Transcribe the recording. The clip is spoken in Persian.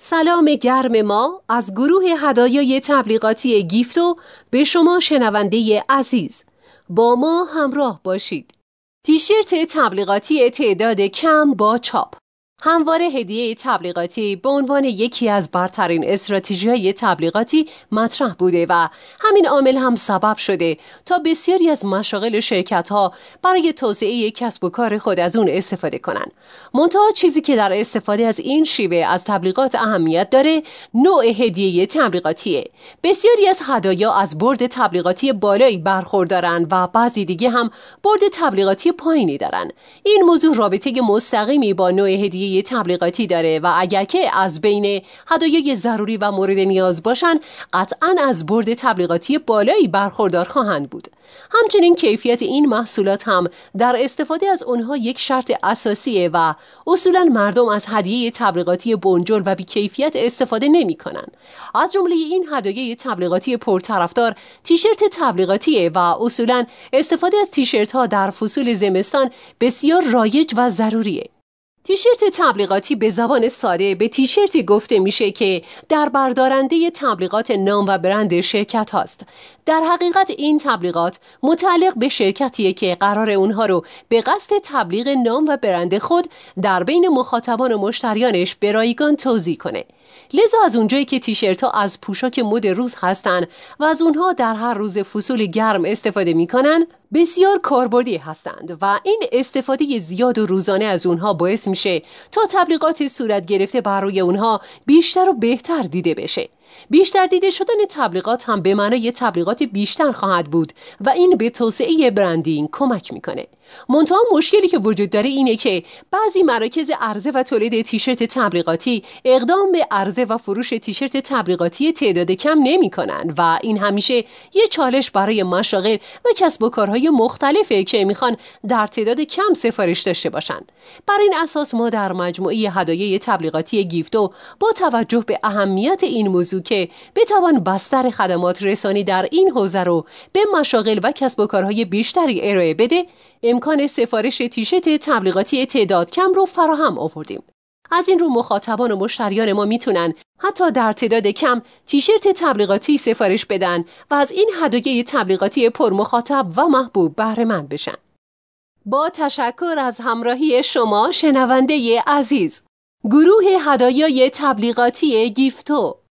سلام گرم ما از گروه هدایای تبلیغاتی گیفتو به شما شنونده عزیز. با ما همراه باشید. تیشرت تبلیغاتی تعداد کم با چاپ. همواره هدیه تبلیغاتی به عنوان یکی از برترین استراتژی‌های تبلیغاتی مطرح بوده و همین عامل هم سبب شده تا بسیاری از مشاغل شرکت‌ها برای توسعه کسب و کار خود از اون استفاده کنند. منتها چیزی که در استفاده از این شیوه از تبلیغات اهمیت داره، نوع هدیه تبلیغاتیه. بسیاری از هدایا از برد تبلیغاتی بالایی برخوردارن و بعضی دیگه هم برد تبلیغاتی پایینی دارن. این موضوع رابطه مستقیمی با نوع هدیه تبلیغاتی داره و اگر که از بین هدایای ضروری و مورد نیاز باشن قطعاً از برد تبلیغاتی بالایی برخوردار خواهند بود. همچنین کیفیت این محصولات هم در استفاده از اونها یک شرط اساسیه و اصولاً مردم از هدیه تبلیغاتی بنجل و بی‌کیفیت استفاده نمی‌کنن. از جمله این هدایای تبلیغاتی پرطرفدار تیشرت تبلیغاتیه و اصولاً استفاده از تیشرت‌ها در فصول زمستان بسیار رایج و ضروریه. تیشرت تبلیغاتی به زبان ساده به تیشرتی گفته میشه که در بردارنده تبلیغات نام و برند شرکت هاست. در حقیقت این تبلیغات متعلق به شرکتیه که قرار اونها رو به قصد تبلیغ نام و برند خود در بین مخاطبان و مشتریانش به رایگان توزیع کنه. لذا از اونجایی که تیشرت ها از پوشاک مد روز هستن و از اونها در هر روز فصول گرم استفاده میکنن، بسیار کاربردی هستند و این استفاده زیاد و روزانه از اونها باعث میشه تا تبلیغات صورت گرفته بر روی اونها بیشتر و بهتر دیده بشه. بیشتر دیده شدن تبلیغات هم به معنای تبلیغات بیشتر خواهد بود و این به توسعه برندینگ کمک میکنه. منتها مشکلی که وجود داره اینه که بعضی مراکز عرضه و تولید تیشرت تبلیغاتی اقدام به عرضه و فروش تیشرت تبلیغاتی تعداد کم نمی‌کنن و این همیشه یه چالش برای مشاغل و کسب و کارهای مختلفه که میخوان در تعداد کم سفارش داشته باشن. بر این اساس ما در مجموعه هدایای تبلیغاتی گیفتو با توجه به اهمیت این موضوع که بتوان بستر خدمات رسانی در این حوزه رو به مشاغل و کسب و کارهای بیشتری ارائه بده، امکان سفارش تیشرت تبلیغاتی تعداد کم رو فراهم آوردیم. از این رو مخاطبان و مشتریان ما میتونن حتی در تعداد کم تیشرت تبلیغاتی سفارش بدن و از این هدایای تبلیغاتی پرمخاطب و محبوب بهره مند بشن. با تشکر از همراهی شما شنونده عزیز. گروه هدایای تبلیغاتی گیفتو.